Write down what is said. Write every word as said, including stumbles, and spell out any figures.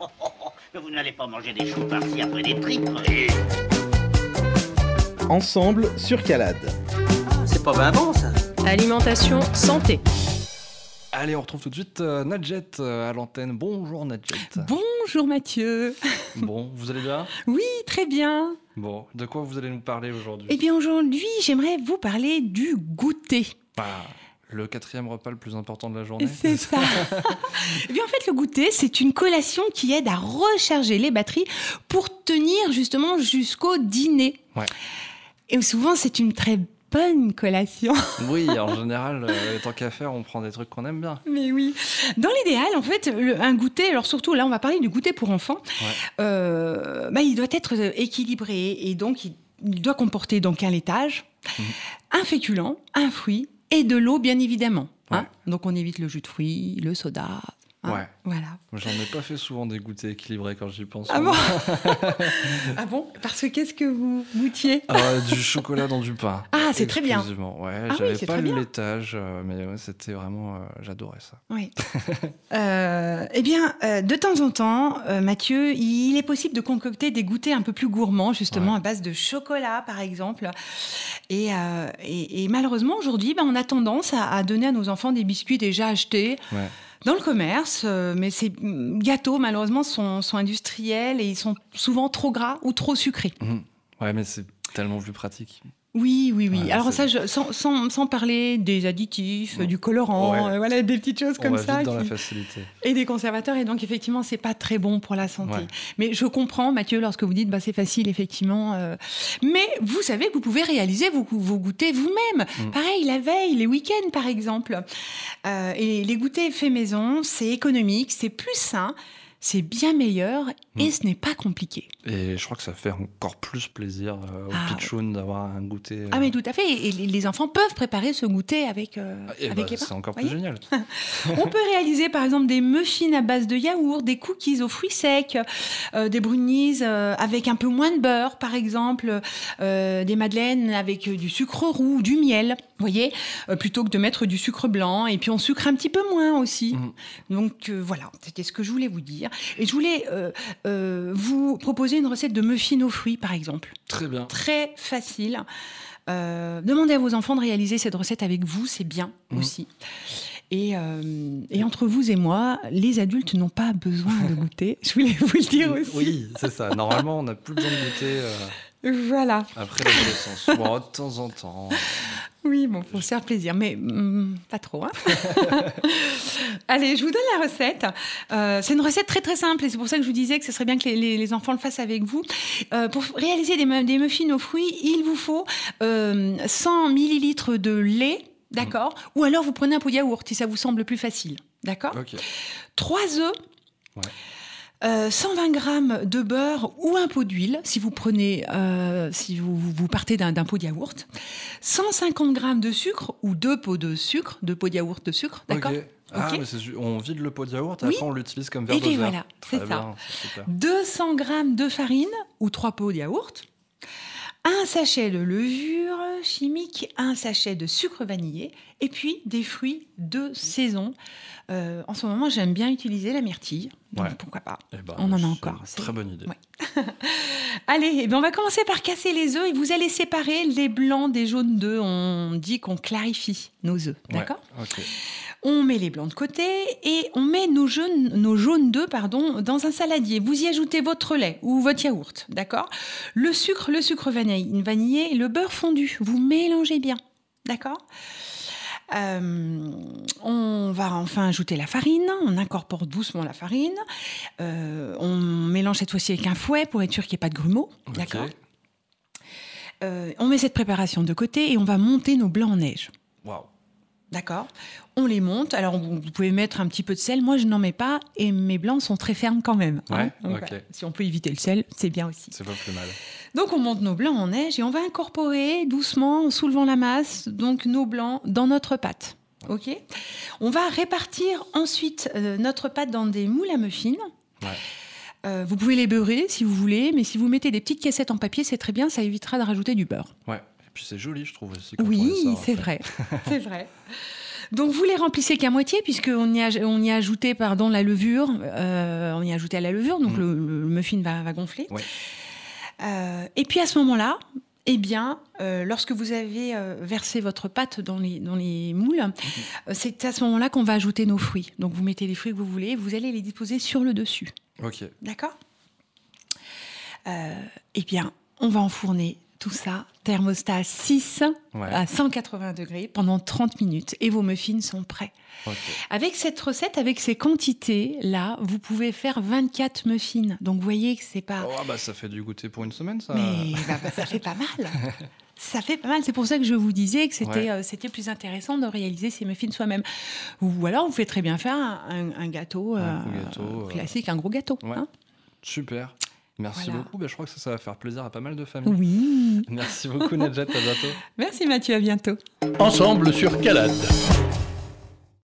oh, oh, oh. Mais vous n'allez pas manger des choux par-ci après des tripes. Et... Ensemble sur Calade. Ah, c'est pas bien bon, ça. Alimentation santé. Allez, on retrouve tout de suite euh, Nadjet euh, à l'antenne. Bonjour Nadjet. Bonjour Mathieu. Bon, vous allez bien ? Oui, très bien. Bon, de quoi vous allez nous parler aujourd'hui ? Eh bien aujourd'hui, j'aimerais vous parler du goûter. Ah, le quatrième repas le plus important de la journée. C'est ça. Eh bien en fait, le goûter, c'est une collation qui aide à recharger les batteries pour tenir justement jusqu'au dîner. Ouais. Et souvent, c'est une très bonne collation. Oui, en général, euh, tant qu'à faire, on prend des trucs qu'on aime bien. Mais oui. Dans l'idéal, en fait, le, un goûter, alors surtout là, on va parler du goûter pour enfants, Ouais. euh, bah, il doit être équilibré et donc il, il doit comporter donc un laitage, mmh. un féculent, un fruit et de l'eau, bien évidemment. Ouais. Hein, donc on évite le jus de fruits, le soda. Hein, ouais. Voilà. J'en ai pas fait souvent des goûters équilibrés quand j'y pense. Ah bon Ah bon Parce que qu'est-ce que vous goûtiez ? euh, Du chocolat dans du pain. Ah, c'est très bien. Exclusivement. Ouais, ah j'avais oui, c'est pas très le bien. laitage, euh, mais ouais, c'était vraiment, euh, j'adorais ça. Oui. euh, eh bien, euh, de temps en temps, euh, Mathieu, il est possible de concocter des goûters un peu plus gourmands, justement Ouais. à base de chocolat, par exemple. Et, euh, et, et malheureusement, aujourd'hui, ben, on a tendance à, à donner à nos enfants des biscuits déjà achetés. Ouais. Dans le commerce, euh, mais ces gâteaux, malheureusement, sont, sont industriels et ils sont souvent trop gras ou trop sucrés. Mmh. Ouais, mais c'est tellement plus pratique. Oui, oui, oui. Ouais, Alors c'est... ça, je, sans, sans, sans parler des additifs, Ouais. du colorant, Ouais. euh, voilà, des petites choses On comme va ça. vite dans qui... la facilité. Et des conservateurs, et donc effectivement, c'est pas très bon pour la santé. Ouais. Mais je comprends, Mathieu, lorsque vous dites, bah c'est facile, effectivement. Euh... Mais vous savez que vous pouvez réaliser vos, vos goûters vous-même. Mmh. Pareil, la veille, les week-ends, par exemple. Euh, et les goûters faits maison, c'est économique, c'est plus sain. C'est bien meilleur et mmh. ce n'est pas compliqué. Et je crois que ça fait encore plus plaisir euh, aux ah, pitchounes d'avoir un goûter. Euh... Ah mais tout à fait. Et les enfants peuvent préparer ce goûter avec euh, et avec bah, les pains. C'est encore Voyez plus génial. On peut réaliser par exemple des muffins à base de yaourt, des cookies aux fruits secs, euh, des brownies euh, avec un peu moins de beurre par exemple, euh, des madeleines avec du sucre roux, du miel. Vous voyez, euh, plutôt que de mettre du sucre blanc. Et puis on sucre un petit peu moins aussi. Mmh. Donc euh, voilà, c'était ce que je voulais vous dire. Et je voulais euh, euh, vous proposer une recette de muffins aux fruits, par exemple. Très bien. Très facile. Euh, demandez à vos enfants de réaliser cette recette avec vous, c'est bien mmh. aussi. Et, euh, et entre vous et moi, les adultes n'ont pas besoin de goûter. Je voulais vous le dire aussi. Oui, c'est ça. Normalement, on n'a plus besoin de goûter. Euh, voilà. Après l'adolescence. Bon, de temps en temps. Oui, bon, pour se faire plaisir, mais mm, pas trop. Hein. Allez, je vous donne la recette. Euh, c'est une recette très très simple et c'est pour ça que je vous disais que ce serait bien que les, les, les enfants le fassent avec vous. Euh, pour réaliser des, des muffins aux fruits, il vous faut euh, cent millilitres de lait, d'accord ? Mmh. Ou alors vous prenez un pot de yaourt si ça vous semble plus facile, d'accord ? Okay. Trois œufs. Ouais. Euh, cent vingt grammes de beurre ou un pot d'huile, si vous prenez, euh, si vous, vous partez d'un, d'un pot de yaourt. cent cinquante grammes de sucre ou deux pots de sucre, deux pots de yaourt de sucre, d'accord ? Okay. Ah, okay. mais c'est, on vide le pot de yaourt et oui. après on l'utilise comme verre et de verre. Voilà, Très c'est bien, ça. c'est super. deux cents grammes de farine ou trois pots de yaourt. Un sachet de levure chimique, un sachet de sucre vanillé et puis des fruits de saison. Euh, en ce moment, j'aime bien utiliser la myrtille, donc ouais. pourquoi pas. Eh ben, on en a encore. C'est une très bonne idée. Ouais. Allez, eh ben on va commencer par casser les œufs et vous allez séparer les blancs des jaunes d'œufs. On dit qu'on clarifie nos œufs, ouais. d'accord ? Okay. On met les blancs de côté et on met nos jaunes, nos jaunes d'œufs pardon, dans un saladier. Vous y ajoutez votre lait ou votre yaourt, d'accord ? Le sucre, le sucre vanillé et le beurre fondu. Vous mélangez bien, d'accord ? Euh, on va enfin ajouter la farine. On incorpore doucement la farine. Euh, on mélange cette fois-ci avec un fouet pour être sûr qu'il n'y ait pas de grumeaux, okay. d'accord ? Euh, on met cette préparation de côté et on va monter nos blancs en neige. Waouh. D'accord ? On les monte. Alors, vous pouvez mettre un petit peu de sel. Moi, je n'en mets pas et mes blancs sont très fermes quand même. Ouais, hein Donc, okay. voilà. Si on peut éviter le sel, c'est bien aussi. C'est pas plus mal. Donc, on monte nos blancs en neige et on va incorporer doucement, en soulevant la masse, donc nos blancs dans notre pâte. Ok ? On va répartir ensuite euh, notre pâte dans des moules à muffins. Ouais. Euh, vous pouvez les beurrer si vous voulez, mais si vous mettez des petites cassettes en papier, c'est très bien, ça évitera de rajouter du beurre. Ouais. Puis c'est joli, je trouve aussi. Quand oui, on les sort c'est après. vrai, c'est vrai. Donc vous les remplissez qu'à moitié puisqu'on y a, on y a ajouté pardon, la levure. Euh, on y a ajouté à la levure, donc mmh. le, le muffin va, va gonfler. Ouais. Euh, et puis à ce moment-là, eh bien, euh, lorsque vous avez euh, versé votre pâte dans les, dans les moules, mmh. euh, c'est à ce moment-là qu'on va ajouter nos fruits. Donc vous mettez les fruits que vous voulez, vous allez les disposer sur le dessus. Ok. D'accord ? euh, Eh bien, on va enfourner tout ça, thermostat six ouais. à cent quatre-vingts degrés pendant trente minutes et vos muffins sont prêts. Okay. Avec cette recette, avec ces quantités-là, vous pouvez faire vingt-quatre muffins. Donc, vous voyez que c'est pas... Oh, bah, ça fait du goûter pour une semaine, ça. Mais bah, bah, ça fait pas mal. Ça fait pas mal. C'est pour ça que je vous disais que c'était, ouais. euh, c'était plus intéressant de réaliser ces muffins soi-même. Ou alors, vous pouvez très bien faire un, un, un gâteau, un euh, gâteau classique, euh... un gros gâteau. Ouais. Hein. Super. Merci voilà. beaucoup. Ben, je crois que ça, ça va faire plaisir à pas mal de familles. Oui. Merci beaucoup, Nadjet. À bientôt. Merci, Mathieu. À bientôt. Ensemble sur Calade.